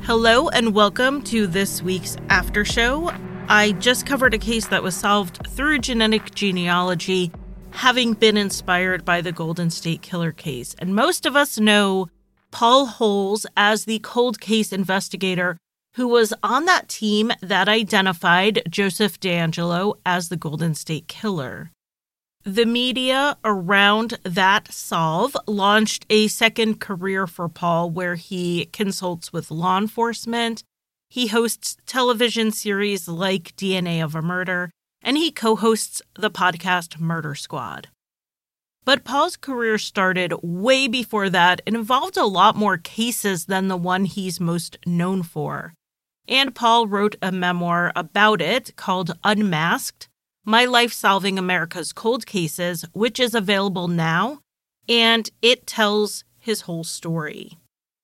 Hello and welcome to this week's After Show. I just covered a case that was solved through genetic genealogy, having been inspired by the Golden State Killer case. And most of us know Paul Holes as the cold case investigator who was on that team that identified Joseph DeAngelo as the Golden State Killer. The media around that solve launched a second career for Paul where he consults with law enforcement, he hosts television series like DNA of a Murder, and he co-hosts the podcast Murder Squad. But Paul's career started way before that and involved a lot more cases than the one he's most known for. And Paul wrote a memoir about it called Unmasked: My Life Solving America's Cold Cases, which is available now, and it tells his whole story.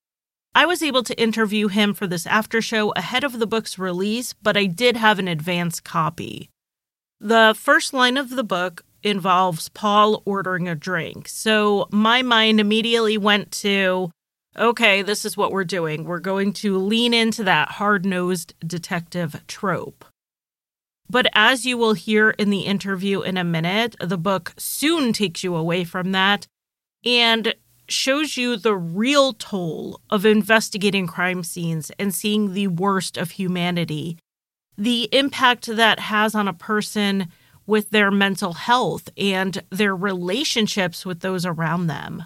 I was able to interview him for this after show ahead of the book's release, but I did have an advance copy. The first line of the book involves Paul ordering a drink, so my mind immediately went to, okay, this is what we're doing. We're going to lean into that hard-nosed detective trope. But as you will hear in the interview in a minute, the book soon takes you away from that and shows you the real toll of investigating crime scenes and seeing the worst of humanity, the impact that has on a person with their mental health and their relationships with those around them.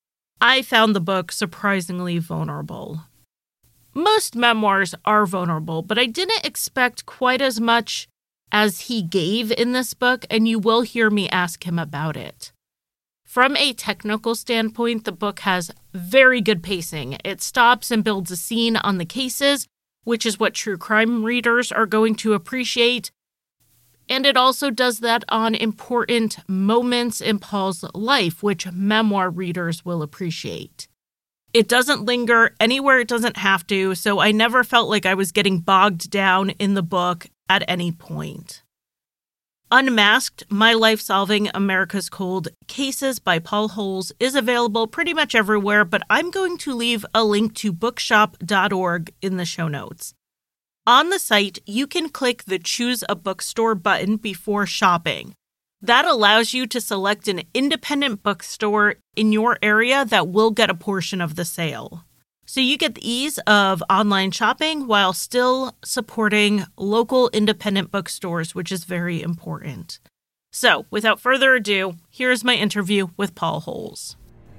I found the book surprisingly vulnerable. Most memoirs are vulnerable, but I didn't expect quite as much as he gave in this book, and you will hear me ask him about it. From a technical standpoint, the book has very good pacing. It stops and builds a scene on the cases, which is what true crime readers are going to appreciate. And it also does that on important moments in Paul's life, which memoir readers will appreciate. It doesn't linger anywhere it doesn't have to, so I never felt like I was getting bogged down in the book at any point. Unmasked: My Life Solving America's Cold Cases by Paul Holes is available pretty much everywhere, but I'm going to leave a link to bookshop.org in the show notes. On the site, you can click the Choose a Bookstore button before shopping. That allows you to select an independent bookstore in your area that will get a portion of the sale. So you get the ease of online shopping while still supporting local independent bookstores, which is very important. So without further ado, here's my interview with Paul Holes.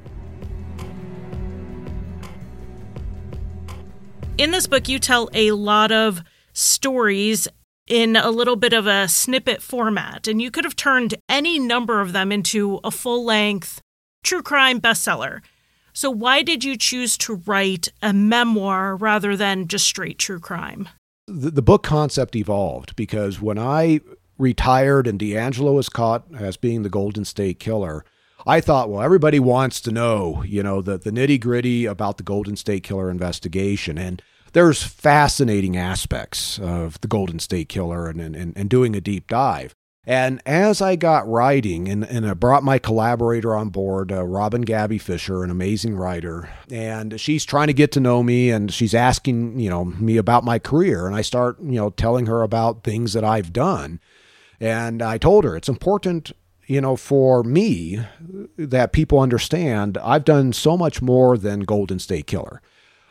In this book, you tell a lot of stories in a little bit of a snippet format, and you could have turned any number of them into a full-length true crime bestseller. So why did you choose to write a memoir rather than just straight true crime? The book concept evolved because when I retired and DeAngelo was caught as being the Golden State Killer, I thought, well, everybody wants to know, the nitty-gritty about the Golden State Killer investigation. And there's fascinating aspects of the Golden State Killer and doing a deep dive. And as I got writing, and I brought my collaborator on board, Robin Gabby Fisher, an amazing writer, and she's trying to get to know me, and she's asking, me about my career. And I start, telling her about things that I've done. And I told her it's important, for me that people understand I've done so much more than Golden State Killer.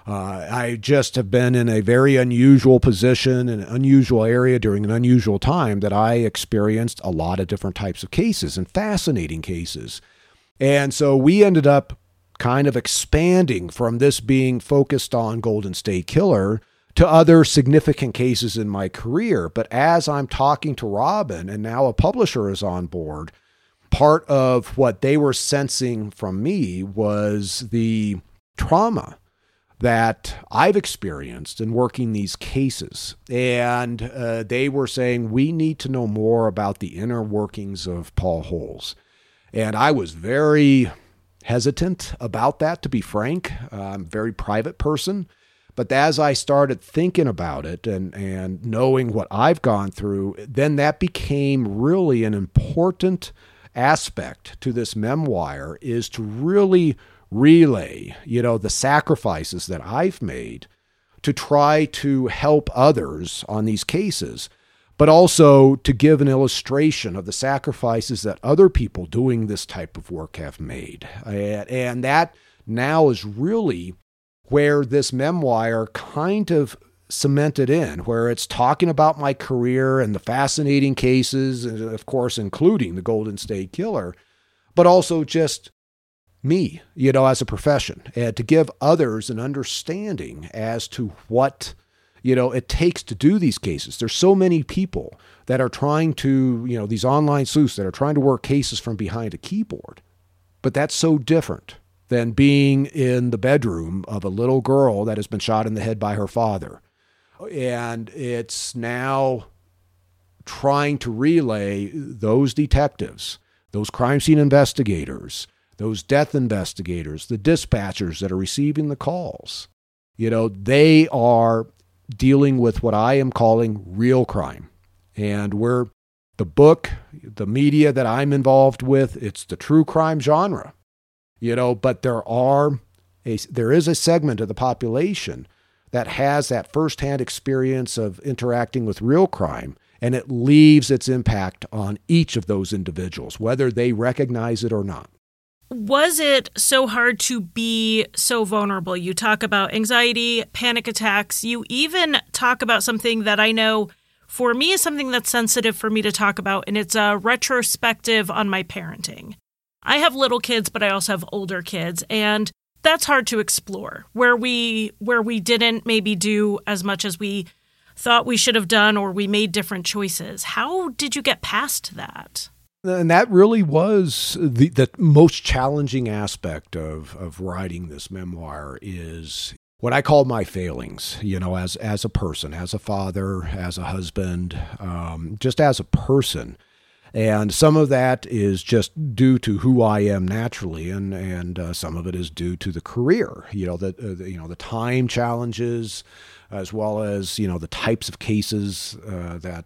I just have been in a very unusual position, in an unusual area during an unusual time that I experienced a lot of different types of cases and fascinating cases. And so we ended up kind of expanding from this being focused on Golden State Killer to other significant cases in my career. But as I'm talking to Robin, and now a publisher is on board, part of what they were sensing from me was the trauma that I've experienced in working these cases. And they were saying, we need to know more about the inner workings of Paul Holes. And I was very hesitant about that, to be frank. I'm a very private person. But as I started thinking about it and knowing what I've gone through, then that became really an important aspect to this memoir, is to really relay, the sacrifices that I've made to try to help others on these cases, but also to give an illustration of the sacrifices that other people doing this type of work have made. And that now is really where this memoir kind of cemented in, where it's talking about my career and the fascinating cases, and of course, including the Golden State Killer, but also just me, as a profession, and to give others an understanding as to what, it takes to do these cases. There's so many people that are trying to, these online sleuths that are trying to work cases from behind a keyboard, but that's so different than being in the bedroom of a little girl that has been shot in the head by her father. And it's now trying to relay those detectives, those crime scene investigators, those death investigators, the dispatchers that are receiving the calls. They are dealing with what I am calling real crime. And the book, the media that I'm involved with, it's the true crime genre. But there is a segment of the population that has that firsthand experience of interacting with real crime, and it leaves its impact on each of those individuals, whether they recognize it or not. Was it so hard to be so vulnerable? You talk about anxiety, panic attacks. You even talk about something that I know for me is something that's sensitive for me to talk about, and it's a retrospective on my parenting. I have little kids, but I also have older kids, and that's hard to explore, where we didn't maybe do as much as we thought we should have done, or we made different choices. How did you get past that? And that really was the most challenging aspect of writing this memoir, is what I call my failings, as a person, as a father, as a husband, just as a person. And some of that is just due to who I am naturally, and some of it is due to the career, the time challenges, as well as, the types of cases that,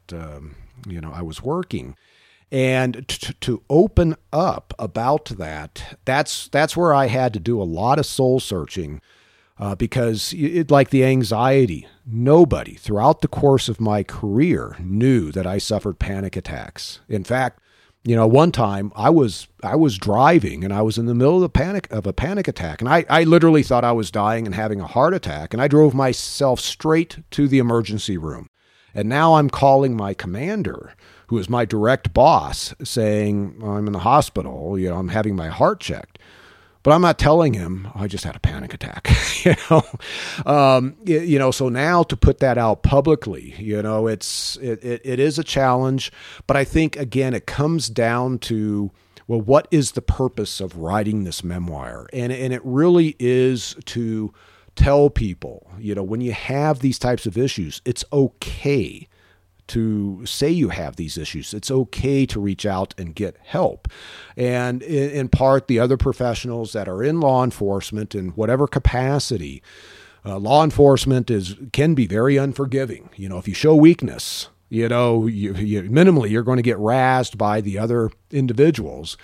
I was working. And to open up about that's where I had to do a lot of soul searching, because like the anxiety, nobody throughout the course of my career knew that I suffered panic attacks. In fact, one time I was driving and I was in the middle of a panic attack, and I literally thought I was dying and having a heart attack, and I drove myself straight to the emergency room. And now I'm calling my commander, who is my direct boss, saying, I'm in the hospital, I'm having my heart checked. But I'm not telling him I just had a panic attack, So now to put that out publicly, it is a challenge. But I think, again, it comes down to, well, what is the purpose of writing this memoir? And it really is to tell people, when you have these types of issues, it's okay to say you have these issues. It's okay to reach out and get help. And in part, the other professionals that are in law enforcement in whatever capacity, law enforcement can be very unforgiving. If you show weakness, minimally, you're going to get razzed by the other individuals.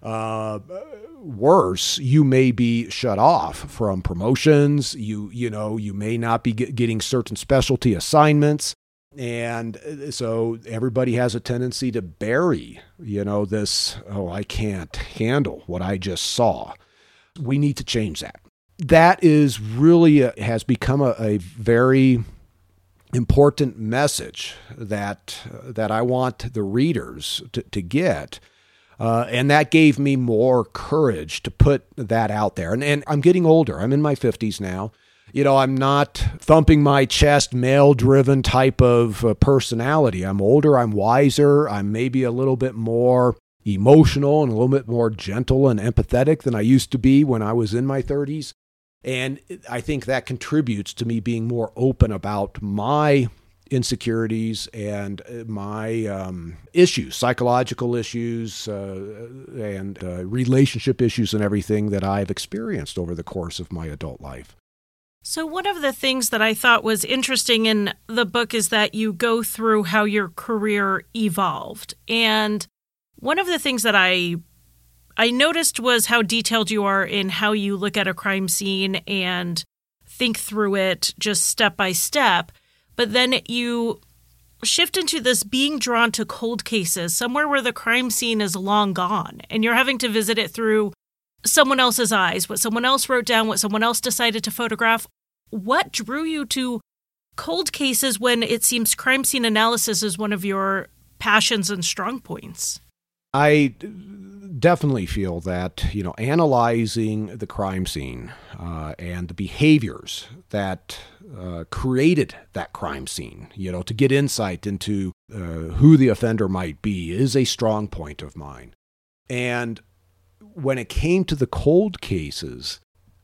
Worse, you may be shut off from promotions. You may not be getting certain specialty assignments. And so everybody has a tendency to bury, this, I can't handle what I just saw. We need to change that. That is really has become a very important message that I want the readers to get. And that gave me more courage to put that out there. And I'm getting older. I'm in my 50s now. I'm not thumping my chest, male-driven type of personality. I'm older, I'm wiser, I'm maybe a little bit more emotional and a little bit more gentle and empathetic than I used to be when I was in my 30s. And I think that contributes to me being more open about my insecurities and my issues, psychological issues, and relationship issues and everything that I've experienced over the course of my adult life. So one of the things that I thought was interesting in the book is that you go through how your career evolved. And one of the things that I noticed was how detailed you are in how you look at a crime scene and think through it just step by step. But then you shift into this being drawn to cold cases, somewhere where the crime scene is long gone, and you're having to visit it through someone else's eyes, what someone else wrote down, what someone else decided to photograph. What drew you to cold cases when it seems crime scene analysis is one of your passions and strong points? I definitely feel that, analyzing the crime scene and the behaviors that created that crime scene, to get insight into who the offender might be is a strong point of mine. And when it came to the cold cases,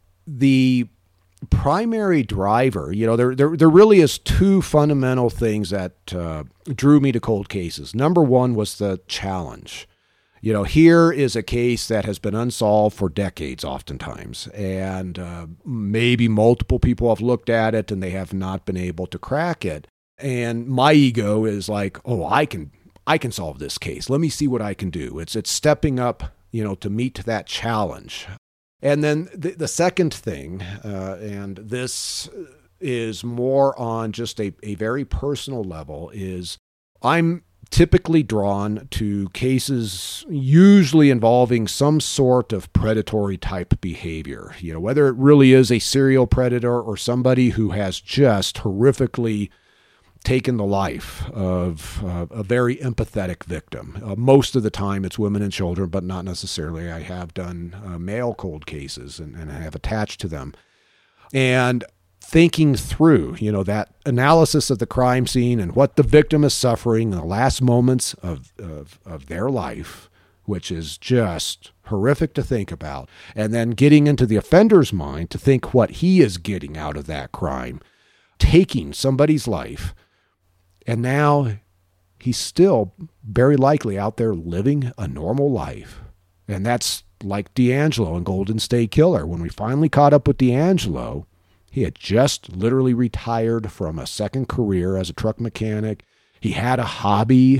the primary driver, there really is two fundamental things that drew me to cold cases. Number one was the challenge. Here is a case that has been unsolved for decades oftentimes, and maybe multiple people have looked at it and they have not been able to crack it. And my ego is like, oh, I can solve this case. Let me see what I can do. It's stepping up, to meet that challenge. And then the second thing, and this is more on just a very personal level, is I'm typically drawn to cases usually involving some sort of predatory type behavior, whether it really is a serial predator or somebody who has just horrifically taken the life of a very empathetic victim. Most of the time it's women and children, but not necessarily. I have done male cold cases and I have attached to them. And thinking through, that analysis of the crime scene and what the victim is suffering in the last moments of their life, which is just horrific to think about, and then getting into the offender's mind to think what he is getting out of that crime, taking somebody's life, and now he's still very likely out there living a normal life. And that's like D'Angelo in Golden State Killer. When we finally caught up with D'Angelo, he had just literally retired from a second career as a truck mechanic. He had a hobby.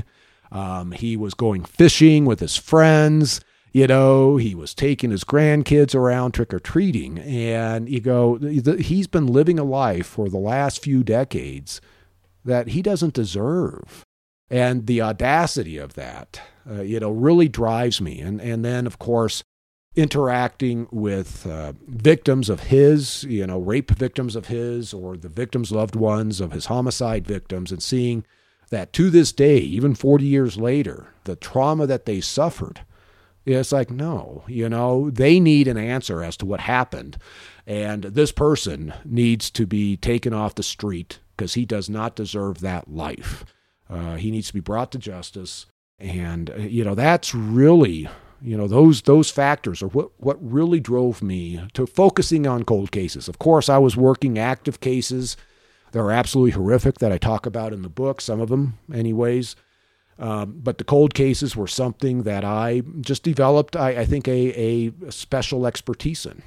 He was going fishing with his friends. He was taking his grandkids around trick-or-treating. And he's been living a life for the last few decades that he doesn't deserve. And the audacity of that, really drives me. And then, of course, interacting with victims of his, rape victims of his, or the victims' loved ones of his homicide victims, and seeing that to this day, even 40 years later, the trauma that they suffered, it's like, no, they need an answer as to what happened. And this person needs to be taken off the street because he does not deserve that life. He needs to be brought to justice. And, that's really, those factors are what really drove me to focusing on cold cases. Of course, I was working active cases. They're absolutely horrific that I talk about in the book, some of them anyways. But the cold cases were something that I just developed, I think, a special expertise in.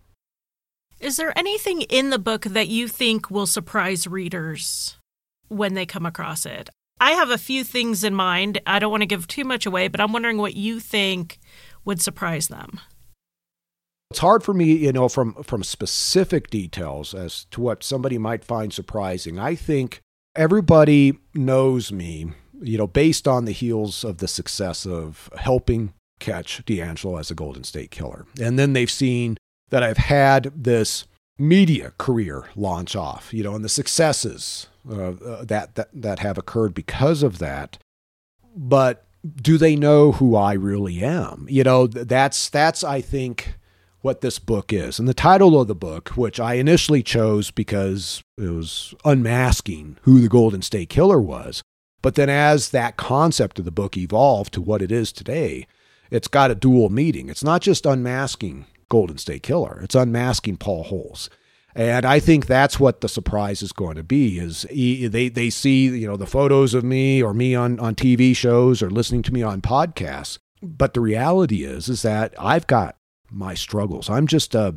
Is there anything in the book that you think will surprise readers when they come across it? I have a few things in mind. I don't want to give too much away, but I'm wondering what you think would surprise them. It's hard for me, from specific details as to what somebody might find surprising. I think everybody knows me, based on the heels of the success of helping catch D'Angelo as a Golden State Killer. And then they've seen that I've had this media career launch off, and the successes that have occurred because of that. But do they know who I really am? That's I think what this book is. And the title of the book, which I initially chose because it was unmasking who the Golden State Killer was. But then as that concept of the book evolved to what it is today, it's got a dual meaning. It's not just unmasking Golden State Killer. It's unmasking Paul Holes. And I think that's what the surprise is going to be, is they see, the photos of me or me on TV shows or listening to me on podcasts. But the reality is that I've got my struggles. I'm just a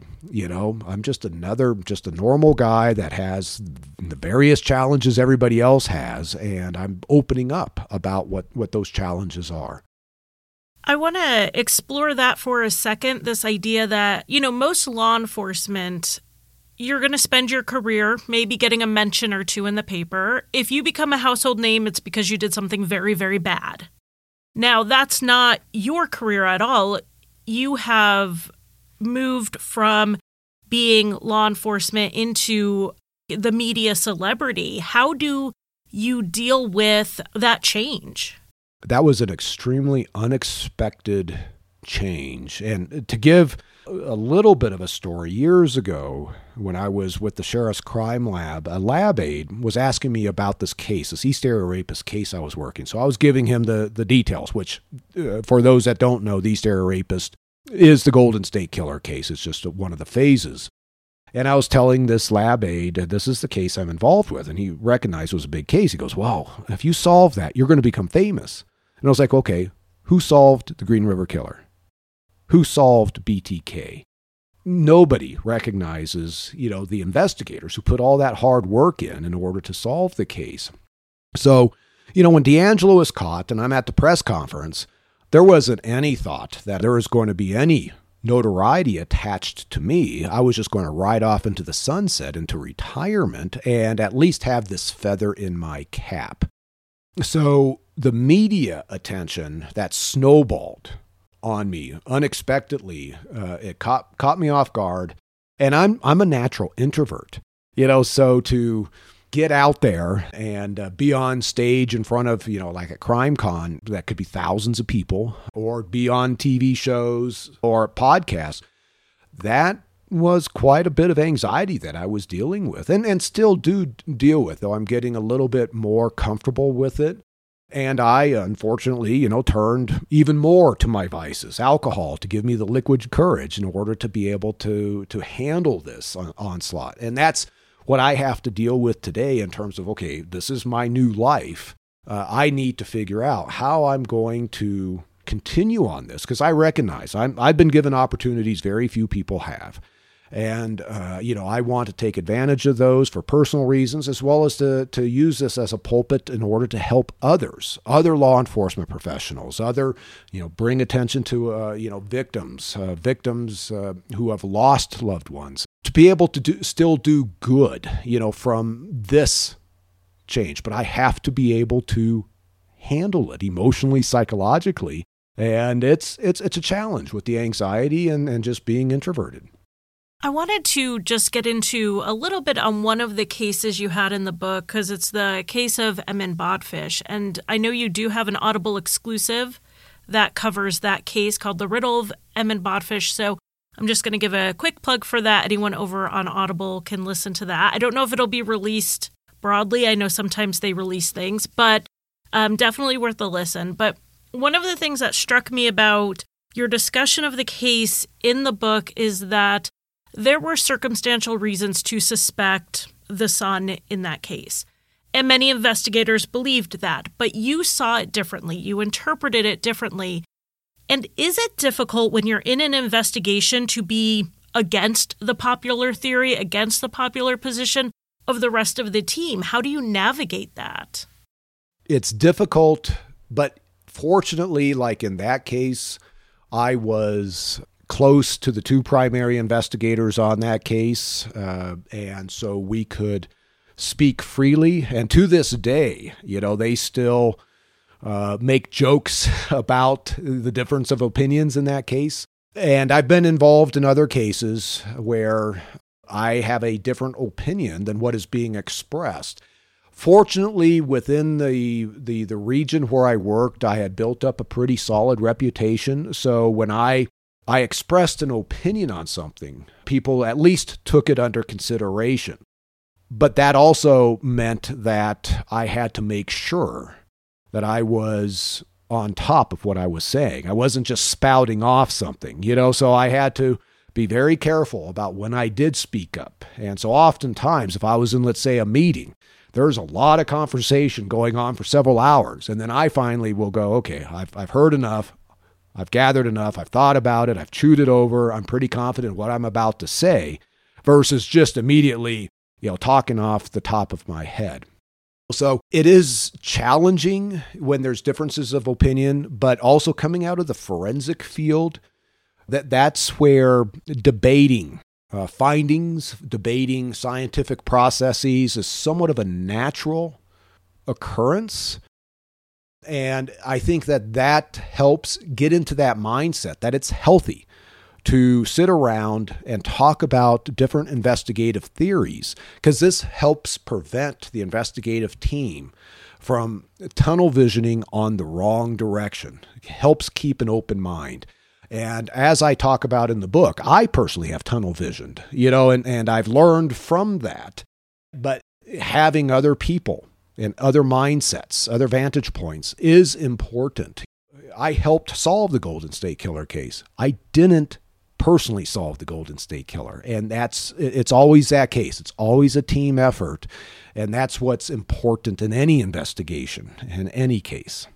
normal guy that has the various challenges everybody else has. And I'm opening up about what those challenges are. I want to explore that for a second, this idea that, most law enforcement you're going to spend your career maybe getting a mention or two in the paper. If you become a household name, it's because you did something very, very bad. Now, that's not your career at all. You have moved from being law enforcement into the media celebrity. How do you deal with that change? That was an extremely unexpected change. And to give a little bit of a story, years ago, when I was with the Sheriff's Crime Lab, a lab aide was asking me about this case, this East Area Rapist case I was working. So I was giving him the details, which for those that don't know, the East Area Rapist is the Golden State Killer case. It's just one of the phases. And I was telling this lab aide, this is the case I'm involved with. And he recognized it was a big case. He goes, wow, if you solve that, you're going to become famous. And I was like, okay, who solved the Green River Killer? Who solved BTK? Nobody recognizes, the investigators who put all that hard work in order to solve the case. So, when DeAngelo was caught and I'm at the press conference, there wasn't any thought that there was going to be any notoriety attached to me. I was just going to ride off into the sunset, into retirement, and at least have this feather in my cap. So the media attention that snowballed on me unexpectedly, it caught me off guard. And I'm a natural introvert, so to get out there and be on stage in front of, like a crime con that could be thousands of people, or be on TV shows or podcasts, that was quite a bit of anxiety that I was dealing with and still do deal with, though I'm getting a little bit more comfortable with it. And I, unfortunately, turned even more to my vices, alcohol, to give me the liquid courage in order to be able to handle this onslaught. And that's what I have to deal with today in terms of, okay, this is my new life. I need to figure out how I'm going to continue on this, because I recognize I've been given opportunities very few people have. And, I want to take advantage of those for personal reasons, as well as to use this as a pulpit in order to help others, other law enforcement professionals, bring attention to, victims who have lost loved ones, to be able to still do good, from this change. But I have to be able to handle it emotionally, psychologically. And it's a challenge with the anxiety and just being introverted. I wanted to just get into a little bit on one of the cases you had in the book, because it's the case of Emin Bodfish. And I know you do have an Audible exclusive that covers that case called The Riddle of Emin Bodfish. So I'm just going to give a quick plug for that. Anyone over on Audible can listen to that. I don't know if it'll be released broadly. I know sometimes they release things, but definitely worth a listen. But one of the things that struck me about your discussion of the case in the book is that there were circumstantial reasons to suspect the son in that case. And many investigators believed that, but you saw it differently. You interpreted it differently. And is it difficult when you're in an investigation to be against the popular theory, against the popular position of the rest of the team? How do you navigate that? It's difficult, but fortunately, like in that case, I was close to the two primary investigators on that case, and so we could speak freely. And to this day, they still make jokes about the difference of opinions in that case. And I've been involved in other cases where I have a different opinion than what is being expressed. Fortunately, within the region where I worked, I had built up a pretty solid reputation. So when I expressed an opinion on something, people at least took it under consideration. But that also meant that I had to make sure that I was on top of what I was saying. I wasn't just spouting off something, so I had to be very careful about when I did speak up. And so oftentimes, if I was in, let's say, a meeting, there's a lot of conversation going on for several hours. And then I finally will go, okay, I've heard enough. I've gathered enough. I've thought about it. I've chewed it over. I'm pretty confident what I'm about to say, versus just immediately, talking off the top of my head. So it is challenging when there's differences of opinion, but also coming out of the forensic field, that's where debating findings, debating scientific processes is somewhat of a natural occurrence. And I think that helps get into that mindset, that it's healthy to sit around and talk about different investigative theories, because this helps prevent the investigative team from tunnel visioning on the wrong direction. It helps keep an open mind. And as I talk about in the book, I personally have tunnel visioned, and I've learned from that. But having other people and other mindsets, other vantage points is important. I helped solve the Golden State Killer case. I didn't personally solve the Golden State Killer. And it's always that case. It's always a team effort. And that's what's important in any investigation, in any case.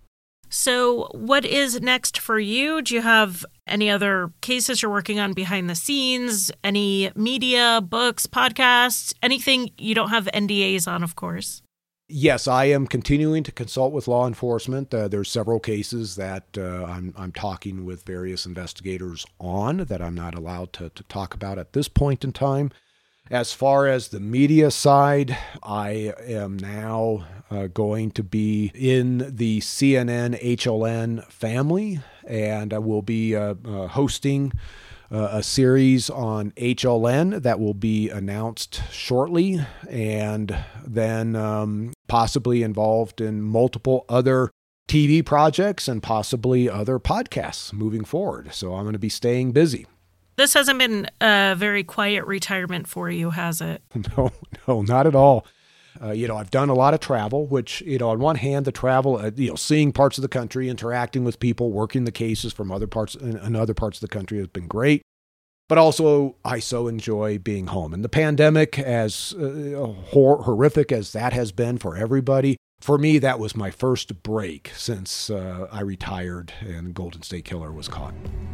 So what is next for you? Do you have any other cases you're working on behind the scenes? Any media, books, podcasts, anything you don't have NDAs on, of course? Yes, I am continuing to consult with law enforcement. There's several cases that I'm talking with various investigators on that I'm not allowed to talk about at this point in time. As far as the media side, I am now going to be in the CNN HLN family, and I will be hosting a series on HLN that will be announced shortly, and then possibly involved in multiple other TV projects and possibly other podcasts moving forward. So I'm going to be staying busy. This hasn't been a very quiet retirement for you, has it? No, not at all. I've done a lot of travel, which, on one hand, the travel, seeing parts of the country, interacting with people, working the cases from other parts of the country has been great. But also, I so enjoy being home. And the pandemic, as horrific as that has been for everybody, for me, that was my first break since I retired and Golden State Killer was caught.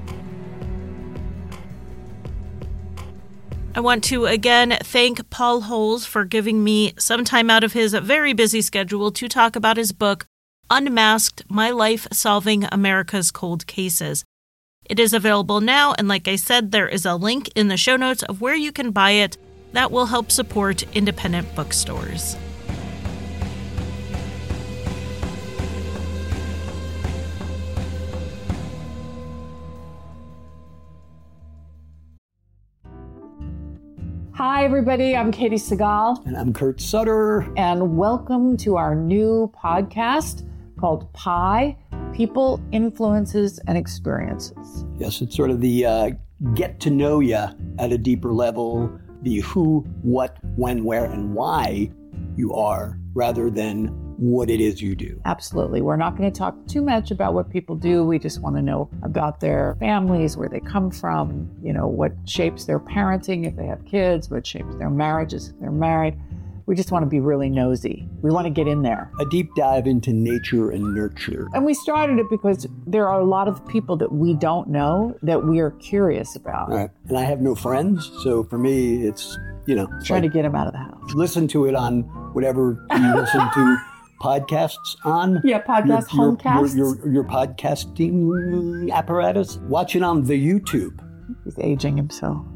I want to again thank Paul Holes for giving me some time out of his very busy schedule to talk about his book, Unmasked: My Life Solving America's Cold Cases. It is available now, and like I said, there is a link in the show notes of where you can buy it that will help support independent bookstores. Hi, everybody. I'm Katie Segal. And I'm Kurt Sutter. And welcome to our new podcast called PIE, People, Influences, and Experiences. Yes, it's sort of the get to know you at a deeper level, the who, what, when, where, and why you are, rather than what it is you do. Absolutely. We're not going to talk too much about what people do. We just want to know about their families, where they come from, what shapes their parenting if they have kids, what shapes their marriages if they're married. We just want to be really nosy. We want to get in there. A deep dive into nature and nurture. And we started it because there are a lot of people that we don't know that we are curious about. All right. And I have no friends, so for me, it's, trying to get them out of the house. Listen to it on whatever you listen to podcasts on. Yeah, homecasts. Your podcasting apparatus. Watch it on the YouTube. He's aging himself.